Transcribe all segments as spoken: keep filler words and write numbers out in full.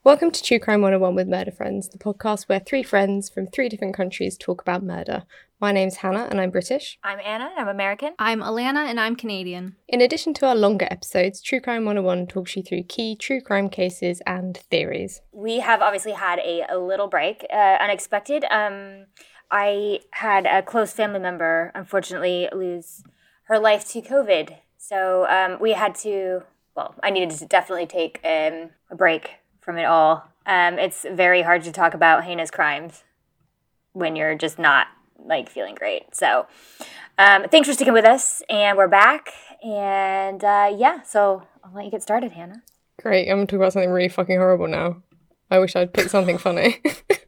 Welcome to True Crime one oh one with Murder Friends, the podcast where three friends from three different countries talk about murder. My name's Hannah and I'm British. I'm Anna and I'm American. I'm Alana and I'm Canadian. In addition to our longer episodes, True Crime one oh one talks you through key true crime cases and theories. We have obviously had a, a little break, uh, unexpected. Um, I had a close family member, unfortunately, lose her life to COVID. So um, we had to, well, I needed to definitely take um, a break from it all. Um, it's very hard to talk about heinous crimes when you're just not like feeling great. So um, thanks for sticking with us, and we're back. And uh, yeah, so I'll let you get started, Hannah. Great, I'm going to talk about something really fucking horrible now. I wish I'd picked something funny.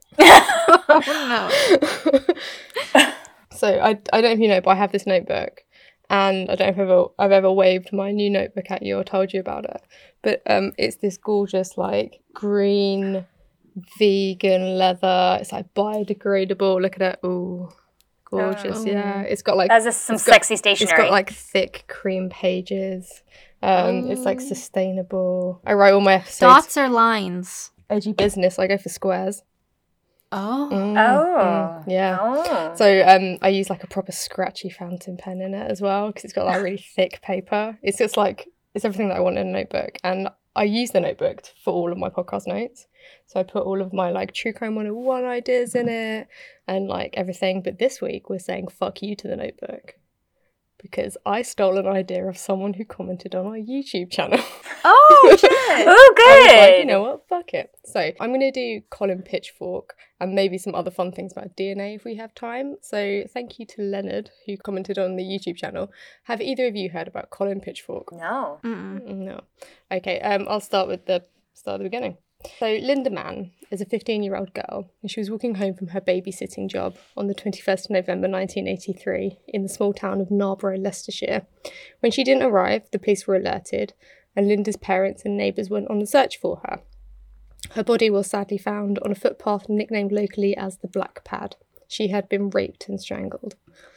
Oh, no. So I, I don't know if you know, but I have this notebook. And I don't know if I've ever, I've ever waved my new notebook at you or told you about it. But um, it's this gorgeous, like, green, vegan leather. It's, like, biodegradable. Look at it. Ooh, gorgeous, Oh. yeah. It's got, like... That's just some it's got- sexy stationery. It's got, like, thick cream pages. Um, It's, like, sustainable. I write all my episodes. Dots or lines? Edgy business. I go for squares. Oh. Mm, Oh. mm, yeah. Oh. So um, I use like a proper scratchy fountain pen in it as well because it's got like really thick paper. It's just like, it's everything that I want in a notebook. And I use the notebook for all of my podcast notes. So I put all of my like True Crime one oh one ideas in it and like everything. But this week we're saying fuck you to the notebook because I stole an idea of someone who commented on our YouTube channel. Oh, shit. Oh, good. I was like, you know what, fuck it. So I'm going to do Colin Pitchfork and maybe some other fun things about D N A if we have time. So thank you to Leonard who commented on the YouTube channel. Have either of you heard about Colin Pitchfork? No. Mm-mm. No. Okay, um, I'll start with the start at the beginning. So Linda Mann is a fifteen-year-old girl and she was walking home from her babysitting job on the twenty-first of November nineteen eighty-three in the small town of Narborough, Leicestershire. When she didn't arrive, the police were alerted and Linda's parents and neighbours went on the search for her. Her body was sadly found on a footpath nicknamed locally as the Black Pad. She had been raped and strangled.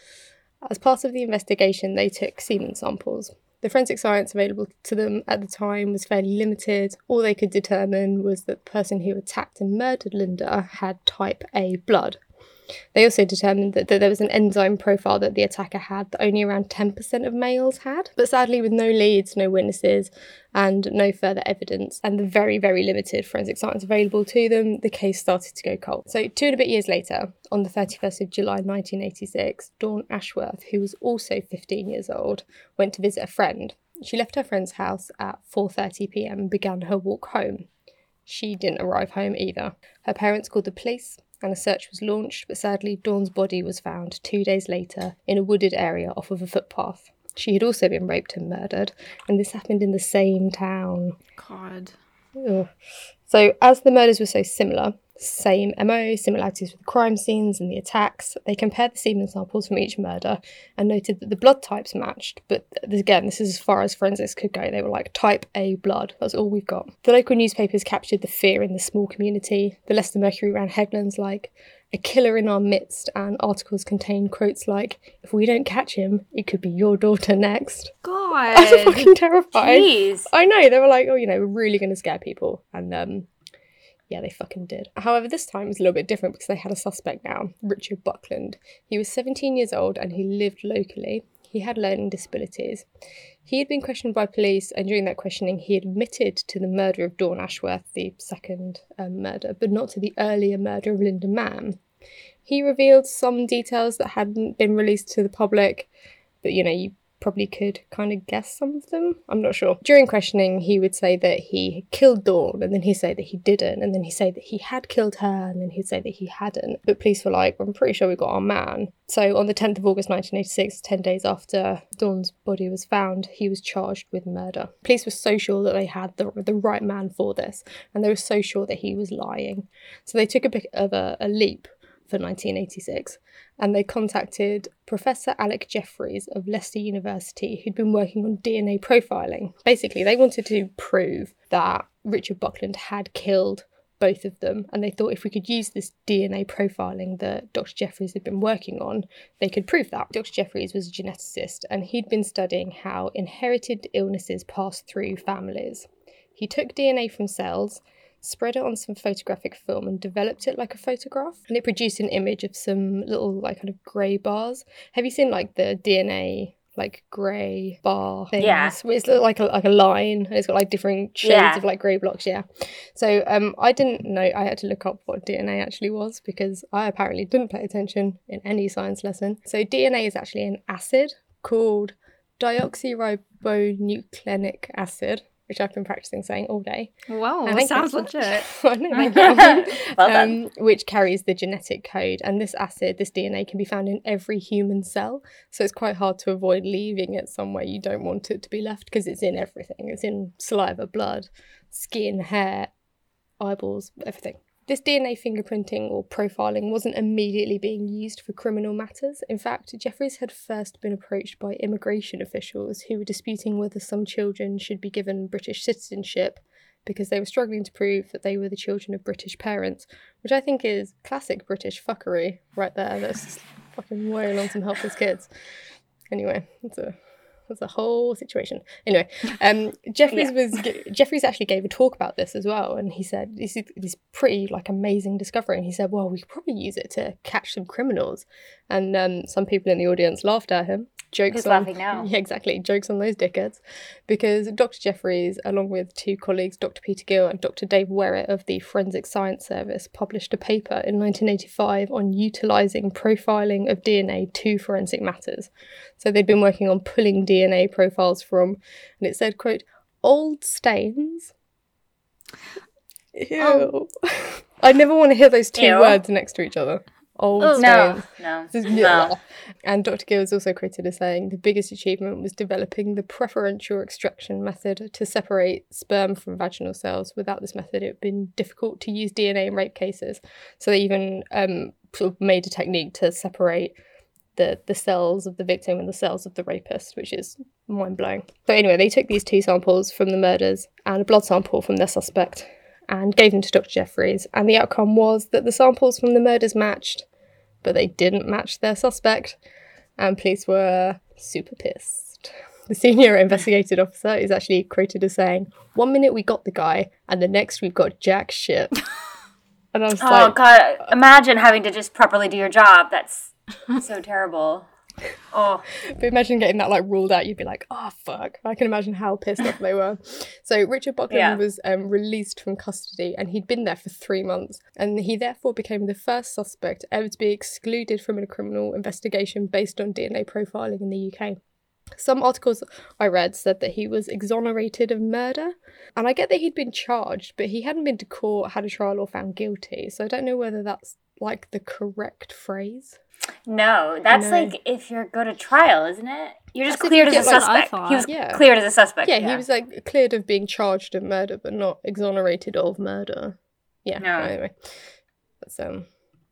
As part of the investigation, they took semen samples. The forensic science available to them at the time was fairly limited. All they could determine was that the person who attacked and murdered Linda had type A blood. They also determined that, that there was an enzyme profile that the attacker had that only around ten percent of males had. But sadly, with no leads, no witnesses, and no further evidence, and the very, very limited forensic science available to them, the case started to go cold. So two and a bit years later, on the thirty-first of July nineteen eighty-six, Dawn Ashworth, who was also fifteen years old, went to visit a friend. She left her friend's house at four thirty p.m. and began her walk home. She didn't arrive home either. Her parents called the police, and a search was launched, but sadly Dawn's body was found two days later in a wooded area off of a footpath. She had also been raped and murdered, and this happened in the same town. God. Ugh. So as the murders were so similar, same M O, similarities with the crime scenes and the attacks, they compared the semen samples from each murder and noted that the blood types matched. But th- again, this is as far as forensics could go. They were like, type A blood. That's all we've got. The local newspapers captured the fear in the small community. The Leicester Mercury ran headlines like, "A killer in our midst," and articles contained quotes like, "If we don't catch him, it could be your daughter next." God. I was fucking terrified. Jeez. I know, they were like, oh, you know, we're really going to scare people. And, um, yeah, they fucking did. However, this time was a little bit different because they had a suspect now, Richard Buckland. He was seventeen years old and he lived locally. He had learning disabilities. He had been questioned by police, and during that questioning, he admitted to the murder of Dawn Ashworth, the second um, murder, but not to the earlier murder of Linda Mann. He revealed some details that hadn't been released to the public, but, you know, you probably could kind of guess some of them. I'm not sure. During questioning, he would say that he had killed Dawn, and then he'd say that he didn't, and then he'd say that he had killed her, and then he'd say that he hadn't. But police were like, I'm pretty sure we got our man. So on the tenth of August nineteen eighty-six, ten days after Dawn's body was found, he was charged with murder. Police were so sure that they had the, the right man for this, and they were so sure that he was lying. So they took a bit of a, a leap for nineteen eighty-six, and they contacted Professor Alec Jeffreys of Leicester University, who'd been working on D N A profiling. Basically, they wanted to prove that Richard Buckland had killed both of them, and they thought if we could use this D N A profiling that Doctor Jeffreys had been working on, they could prove that. Doctor Jeffreys was a geneticist, and he'd been studying how inherited illnesses pass through families. He took D N A from cells, spread it on some photographic film and developed it like a photograph. And it produced an image of some little like kind of grey bars. Have you seen like the D N A like grey bar things? Yeah. It's like a, like a line and it's got like different shades Yeah. of like grey blocks, yeah. So um, I didn't know, I had to look up what D N A actually was because I apparently didn't pay attention in any science lesson. So D N A is actually an acid called deoxyribonucleic acid, which I've been practicing saying all day. Whoa, And that thank sounds you. legit. I know, thank you. Well done. um, which carries the genetic code. And this acid, this D N A, can be found in every human cell. So it's quite hard to avoid leaving it somewhere you don't want it to be left because it's in everything. It's in saliva, blood, skin, hair, eyeballs, everything. This D N A fingerprinting or profiling wasn't immediately being used for criminal matters. In fact, Jeffries had first been approached by immigration officials who were disputing whether some children should be given British citizenship because they were struggling to prove that they were the children of British parents, which I think is classic British fuckery right there. That's just fucking wail on some helpless kids. Anyway, it's a... That's a whole situation. Anyway, um, Jeffries Yeah. was Jeffries actually gave a talk about this as well, and he said this is this pretty like amazing discovery. And he said, "Well, we could probably use it to catch some criminals." And um, some people in the audience laughed at him. Jokes Who's on, laughing now? Yeah, exactly. Jokes on those dickheads, because Doctor Jeffries, along with two colleagues, Doctor Peter Gill and Doctor Dave Werrett of the Forensic Science Service, published a paper in nineteen eighty-five on utilising profiling of D N A to forensic matters. So they'd been working on pulling D N A profiles from, and it said, quote, old stains. Ew. Oh. I never want to hear those two Ew. words next to each other. Old Oh. stains. No, no, This is- no. And Doctor Gill is also quoted as saying the biggest achievement was developing the preferential extraction method to separate sperm from vaginal cells. Without this method, it would have been difficult to use D N A in rape cases. So they even um, sort of made a technique to separate the, the cells of the victim and the cells of the rapist, which is mind-blowing. So anyway, they took these two samples from the murders and a blood sample from their suspect and gave them to Doctor Jeffries. And the outcome was that the samples from the murders matched, but they didn't match their suspect, and police were super pissed. The senior investigating officer is actually quoted as saying, "One minute we got the guy, and the next we've got jack shit." And I was Oh like, God! Imagine having to just properly do your job. That's so terrible. Oh, but imagine getting that like ruled out. You'd be like, "Oh fuck!" I can imagine how pissed off they were. So Richard Buckland Yeah. was um, released from custody, and he'd been there for three months, and he therefore became the first suspect ever to be excluded from a criminal investigation based on D N A profiling in the U K. Some articles I read said that he was exonerated of murder, and I get that he'd been charged, but he hadn't been to court, had a trial, or found guilty. So I don't know whether that's like the correct phrase. no, that's No. like if you go to trial, isn't it? You're just That's if cleared you as a get, like- suspect. I thought. He was Yeah. cleared as a suspect. Yeah, he was like cleared of being charged of murder, but not exonerated of murder. Yeah. No. Anyway, that's um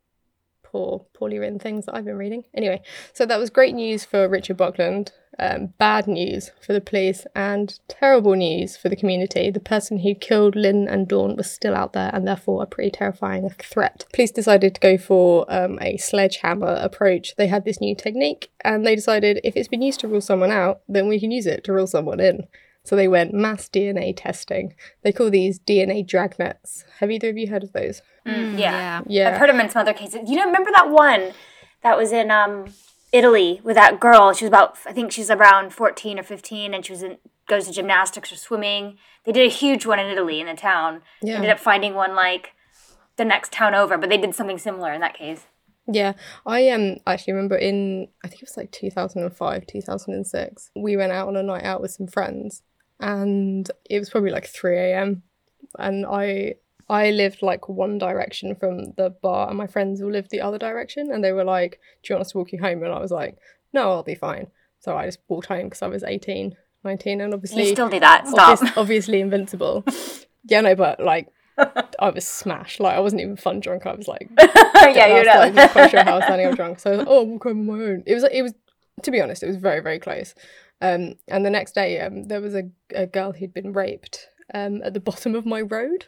poor, poorly written things that I've been reading. Anyway, so that was great news for Richard Buckland, um, bad news for the police, and terrible news for the community. The person who killed Lynn and Dawn was still out there, and therefore a pretty terrifying threat. Police decided to go for um, a sledgehammer approach. They had this new technique, and they decided if it's been used to rule someone out, then we can use it to rule someone in. So they went mass D N A testing. They call these D N A dragnets. Have either of you heard of those? Mm, Mm, yeah. yeah. Yeah. I've heard him in some other cases. You know, remember that one that was in um Italy with that girl? She was about, I think she's around fourteen or fifteen, and she was in goes to gymnastics or swimming. They did a huge one in Italy in a town. Yeah. Ended up finding one like the next town over, but they did something similar in that case. Yeah, I um actually remember in, I think it was like two thousand five, two thousand six, we went out on a night out with some friends, and it was probably like three a.m. and I I lived like one direction from the bar, and my friends all lived the other direction, and they were like, "Do you want us to walk you home?" And I was like, "No, I'll be fine." So I just walked home because I was eighteen, nineteen, and obviously You still do that. Stop. obvious- obviously invincible. Yeah, no, but like I was smashed. Like I wasn't even fun drunk. I was like, yeah, you I was know. quite sure how I was standing up drunk. So I was like, oh, I'll walk home on my own. It was, it was, to be honest, it was very, very close. Um, and the next day, um, there was a, a girl who'd been raped um, at the bottom of my road.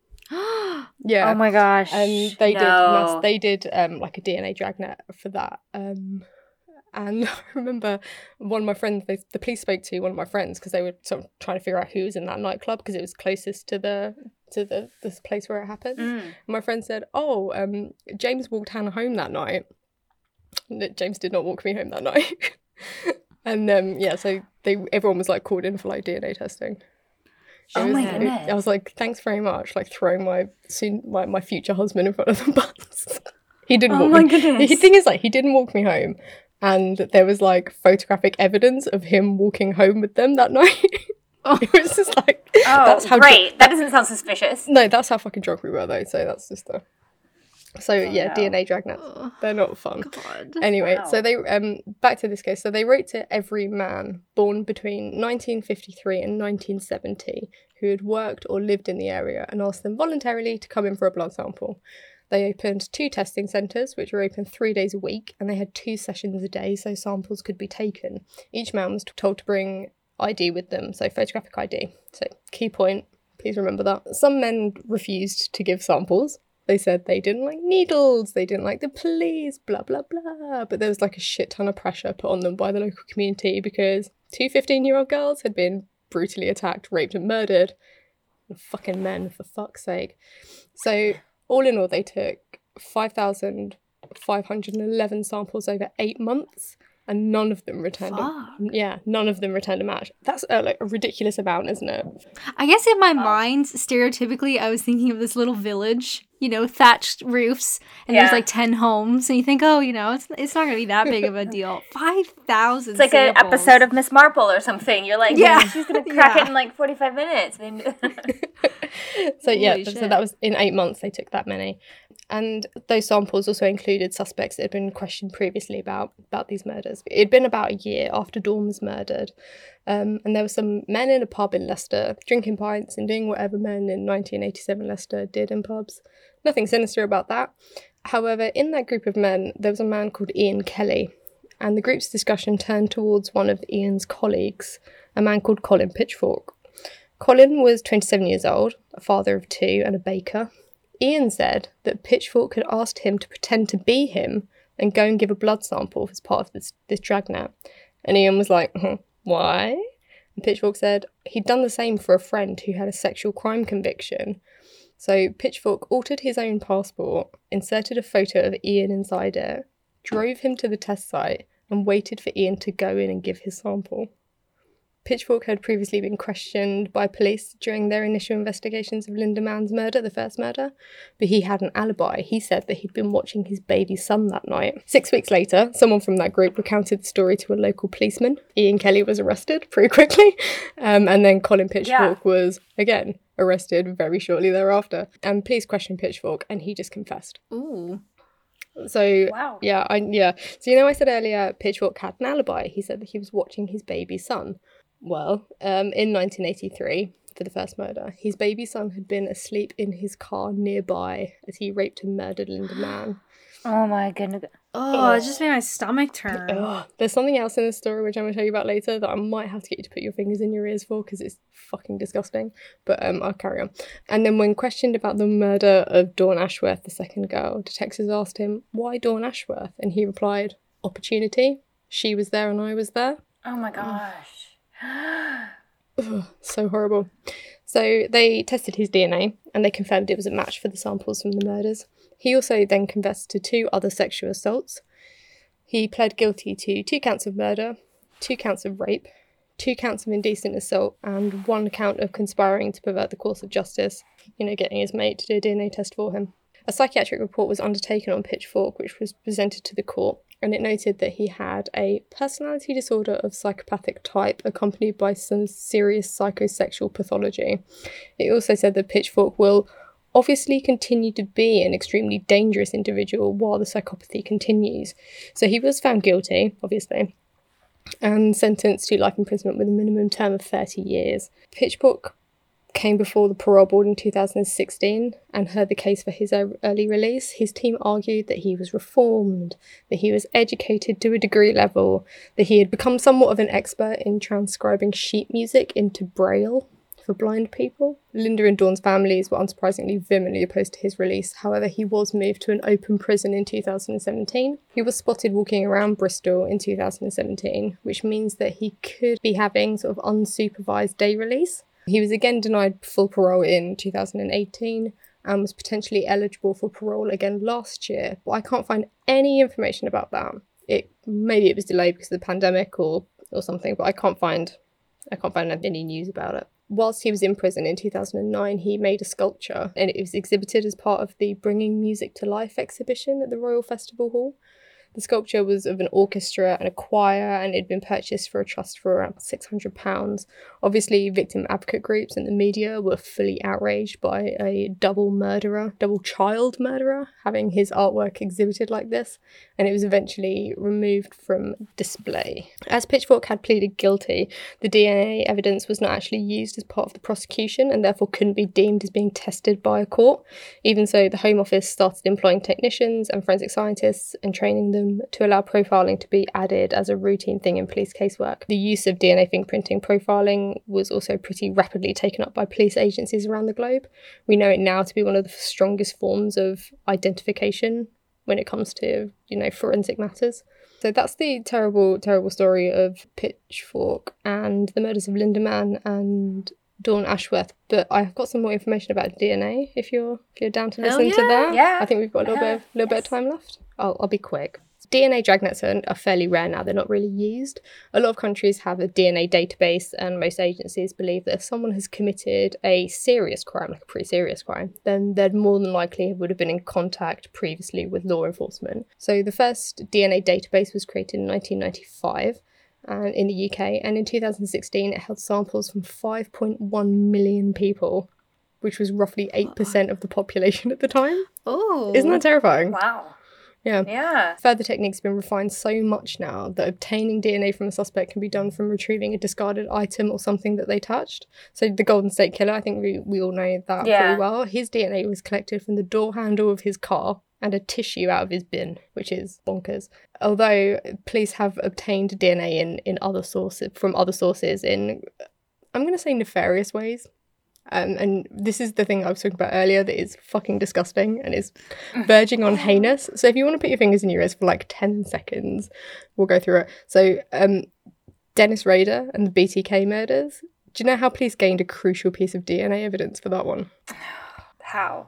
Yeah. Oh my gosh. And they no. did mass, they did um, like a D N A dragnet for that. Um, And I remember one of my friends, they, the police spoke to one of my friends because they were sort of trying to figure out who was in that nightclub because it was closest to the to the this place where it happened. Mm. And my friend said, "Oh, um, James walked Hannah home that night." And James did not walk me home that night. And um, yeah, so they everyone was like called in for like D N A testing. It Oh was, my it- goodness. I was like, thanks very much, like throwing my soon my, my future husband in front of the bus. He didn't Oh walk my me. goodness. The thing is, like, he didn't walk me home, and there was like photographic evidence of him walking home with them that night. It was just like, Oh, that's how great. That doesn't sound suspicious. no, that's how fucking drunk we were though. So that's just the. So yeah, no. D N A dragnets, Oh, they're not fun. God. Anyway, Wow. so they um back to this case. So they wrote to every man born between nineteen fifty-three and nineteen seventy who had worked or lived in the area and asked them voluntarily to come in for a blood sample. They opened two testing centres, which were open three days a week, and they had two sessions a day, so samples could be taken. Each man was told to bring I D with them, so photographic I D. So key point, please remember that. Some men refused to give samples. They said they didn't like needles, they didn't like the police, blah, blah, blah. But there was like a shit ton of pressure put on them by the local community because two fifteen-year-old girls had been brutally attacked, raped and murdered. Fucking men, for fuck's sake. So all in all, they took five thousand five hundred eleven samples over eight months and none of them returned a, Fuck. yeah, none of them returned a match. That's uh, like a ridiculous amount, isn't it? I guess in my mind, stereotypically, I was thinking of this little village, you know, thatched roofs, and there's Yeah. like ten homes, and you think, oh, you know, it's it's not going to be that big of a deal. five thousand It's like an episode of Miss Marple or something. You're like, Yeah. yeah, she's going to crack Yeah. it in like forty-five minutes. So yeah, Holy so shit. that was in eight months they took that many. And those samples also included suspects that had been questioned previously about, about these murders. It had been about a year after Dawn was murdered. Um, and there were some men in a pub in Leicester drinking pints and doing whatever men in nineteen eighty-seven Leicester did in pubs. Nothing sinister about that. However, in that group of men, there was a man called Ian Kelly. And the group's discussion turned towards one of Ian's colleagues, a man called Colin Pitchfork. Colin was twenty-seven years old, a father of two and a baker. Ian said that Pitchfork had asked him to pretend to be him and go and give a blood sample as part of this, this dragnet. And Ian was like, huh, why? And Pitchfork said he'd done the same for a friend who had a sexual crime conviction. So Pitchfork altered his own passport, inserted a photo of Ian inside it, drove him to the test site and waited for Ian to go in and give his sample. Pitchfork had previously been questioned by police during their initial investigations of Linda Mann's murder, the first murder, but he had an alibi. He said that he'd been watching his baby son that night. Six weeks later, someone from that group recounted the story to a local policeman. Ian Kelly was arrested pretty quickly, um, and then Colin Pitchfork Yeah. was, again, arrested very shortly thereafter. And police questioned Pitchfork, and he just confessed. Ooh. So Wow. yeah, I yeah. So you know, I said earlier, Pitchfork had an alibi. He said that he was watching his baby son. Well, um, in nineteen eighty-three, for the first murder, his baby son had been asleep in his car nearby as he raped and murdered Linda Mann. Oh my goodness. Oh, it just made my stomach turn. Ugh. There's something else in this story which I'm going to tell you about later that I might have to get you to put your fingers in your ears for because it's fucking disgusting. But um, I'll carry on. And then when questioned about the murder of Dawn Ashworth, the second girl, detectives asked him, why Dawn Ashworth? And he replied, opportunity. She was there and I was there. Oh my gosh. Ugh, so horrible. So they tested his D N A and they confirmed it was a match for the samples from the murders. He also then confessed to two other sexual assaults. He pled guilty to two counts of murder, two counts of rape, two counts of indecent assault, and one count of conspiring to pervert the course of justice, you know, getting his mate to do a D N A test for him. A psychiatric report was undertaken on Pitchfork, which was presented to the court, and it noted that he had a personality disorder of psychopathic type accompanied by some serious psychosexual pathology. It also said that Pitchfork will obviously continue to be an extremely dangerous individual while the psychopathy continues. So he was found guilty, obviously, and sentenced to life imprisonment with a minimum term of thirty years. Pitchfork came before the parole board in two thousand sixteen and heard the case for his early release. His team argued that he was reformed, that he was educated to a degree level, that he had become somewhat of an expert in transcribing sheet music into Braille for blind people. Linda and Dawn's families were unsurprisingly vehemently opposed to his release. However, he was moved to an open prison in two thousand seventeen. He was spotted walking around Bristol in two thousand seventeen, which means that he could be having sort of unsupervised day release. He was again denied full parole in two thousand eighteen and was potentially eligible for parole again last year, but I can't find any information about that. It maybe it was delayed because of the pandemic or or something, but I can't find I can't find any news about it. Whilst he was in prison in two thousand nine, he made a sculpture and it was exhibited as part of the Bringing Music to Life exhibition at the Royal Festival Hall. The sculpture was of an orchestra and a choir, and it had been purchased for a trust for around six hundred pounds. Obviously, victim advocate groups and the media were fully outraged by a double murderer, double child murderer, having his artwork exhibited like this, and it was eventually removed from display. As Pitchfork had pleaded guilty, the D N A evidence was not actually used as part of the prosecution and therefore couldn't be deemed as being tested by a court. Even so, the Home Office started employing technicians and forensic scientists and training them to allow profiling to be added as a routine thing in police casework. The use of D N A fingerprinting profiling was also pretty rapidly taken up by police agencies around the globe. We know it now to be one of the strongest forms of identification when it comes to, you know, forensic matters. So that's the terrible, terrible story of Pitchfork and the murders of Linda Mann and Dawn Ashworth, but I've got some more information about D N A if you're if you're down to listen yeah. to that. Yeah. I think we've got a little Uh, bit of, little yes. bit of time left. I'll I'll be quick. D N A dragnets are, are fairly rare now. They're not really used. A lot of countries have a D N A database, and most agencies believe that if someone has committed a serious crime, like a pretty serious crime, then they'd more than likely would have been in contact previously with law enforcement. So the first D N A database was created in nineteen ninety-five. And in the U K, and in two thousand sixteen it held samples from five point one million people, which was roughly eight percent of the population at the time. Oh. Isn't that terrifying? Wow. Yeah. Yeah. Further techniques have been refined so much now that obtaining D N A from a suspect can be done from retrieving a discarded item or something that they touched. So the Golden State Killer, I think we, we all know that Yeah. pretty well. His D N A was collected from the door handle of his car and a tissue out of his bin, which is bonkers. Although police have obtained D N A in, in other sources from other sources in, I'm going to say, nefarious ways. Um, and this is the thing I was talking about earlier that is fucking disgusting and is verging on heinous. So if you want to put your fingers in your ears for like ten seconds, we'll go through it. So um, Dennis Rader and the B T K murders. Do you know how police gained a crucial piece of D N A evidence for that one? How?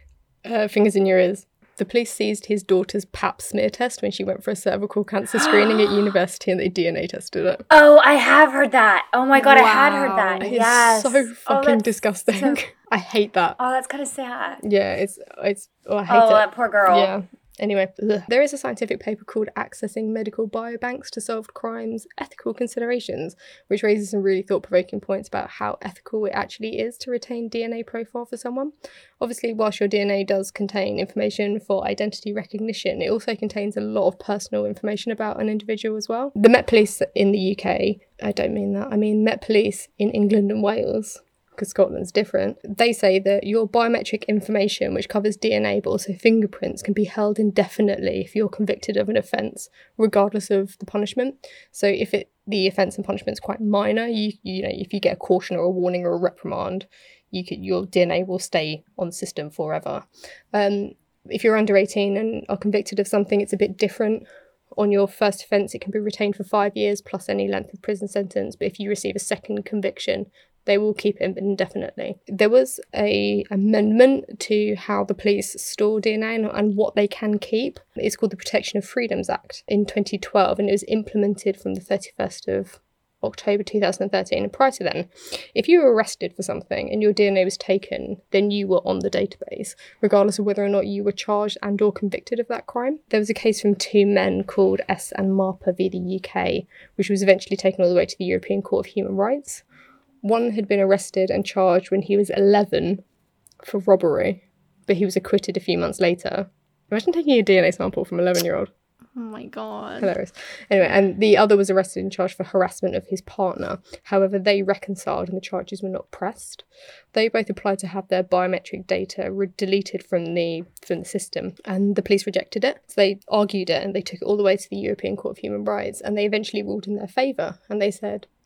Uh, fingers in your ears. The police seized his daughter's pap smear test when she went for a cervical cancer screening at university, and they D N A tested it. Oh, I have heard that. Oh my god, I had heard Wow. that. It's Yes. so Oh, fucking that's disgusting. so- I hate that. Oh, that's kind of sad. Yeah, it's it's. Oh, I hate Oh, it. that poor girl. Yeah. Anyway, ugh. There is a scientific paper called Accessing Medical Biobanks to Solve Crimes, Ethical Considerations, which raises some really thought-provoking points about how ethical it actually is to retain D N A profile for someone. Obviously, whilst your D N A does contain information for identity recognition, it also contains a lot of personal information about an individual as well. The Met Police in the U K, I don't mean that, I mean Met Police in England and Wales, because Scotland's different, they say that your biometric information, which covers D N A but also fingerprints, can be held indefinitely if you're convicted of an offence, regardless of the punishment. So if it the offence and punishment is quite minor, you you know, if you get a caution or a warning or a reprimand, you could, your D N A will stay on the system forever. Um, if you're under eighteen and are convicted of something, it's a bit different. On your first offence, it can be retained for five years plus any length of prison sentence. But if you receive a second conviction, they will keep it indefinitely. There was a amendment to how the police store D N A and, and what they can keep. It's called the Protection of Freedoms Act in twenty twelve, and it was implemented from the thirty-first of October two thousand thirteen. And prior to then, if you were arrested for something and your D N A was taken, then you were on the database, regardless of whether or not you were charged and or convicted of that crime. There was a case from two men called S and Marpa v the U K, which was eventually taken all the way to the European Court of Human Rights. One had been arrested and charged when he was eleven for robbery, but he was acquitted a few months later. Imagine taking a D N A sample from an eleven-year-old. Oh my god. Hilarious. Anyway, and the other was arrested and charged for harassment of his partner. However, they reconciled and the charges were not pressed. They both applied to have their biometric data re- deleted from the from the system, and the police rejected it. So they argued it and they took it all the way to the European Court of Human Rights, and they eventually ruled in their favour. And they said,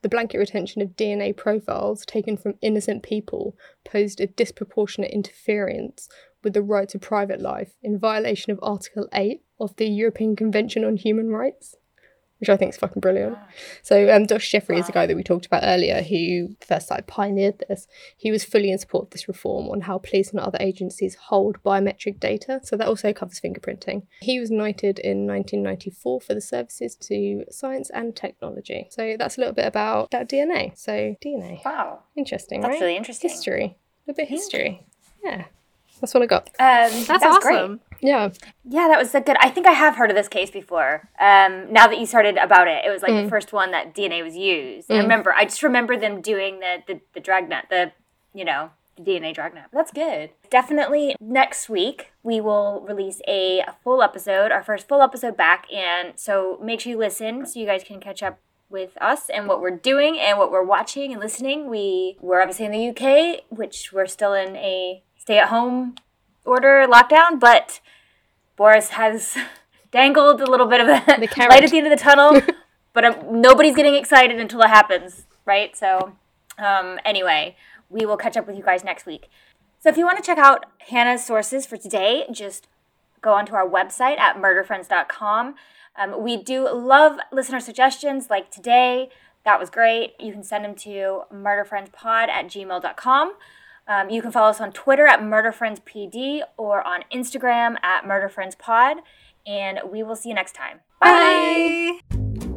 the blanket retention of D N A profiles taken from innocent people posed a disproportionate interference with the right to private life in violation of Article eight of the European Convention on Human Rights, which I think is fucking brilliant. So um, Josh Jeffrey is a guy that we talked about earlier who first like pioneered this. He was fully in support of this reform on how police and other agencies hold biometric data. So that also covers fingerprinting. He was knighted in nineteen ninety-four for the services to science and technology. So that's a little bit about that D N A. So D N A. Wow. Interesting, That's right? really interesting. History. A bit of history. Yeah. That's what I got. Um, That's that was awesome. Great. Yeah. Yeah, that was a good. I think I have heard of this case before. Um, now that you started about it, it was like Mm. the first one that D N A was used. Mm. I remember. I just remember them doing the the, the dragnet, the you know the D N A dragnet. That's good. Definitely next week we will release a full episode, our first full episode back, and so make sure you listen so you guys can catch up with us and what we're doing and what we're watching and listening. We we're obviously in the U K, which we're still in a stay-at-home order lockdown, but Boris has dangled a little bit of a The carrot. light at the end of the tunnel, but um, nobody's getting excited until it happens, right? So um, anyway, we will catch up with you guys next week. So if you want to check out Hannah's sources for today, just go onto our website at murder friends dot com. Um, we do love listener suggestions like today. That was great. You can send them to murderfriendspod at gmail dot com. Um, you can follow us on Twitter at murderfriendspd or on Instagram at murderfriendspod. And we will see you next time. Bye! Bye.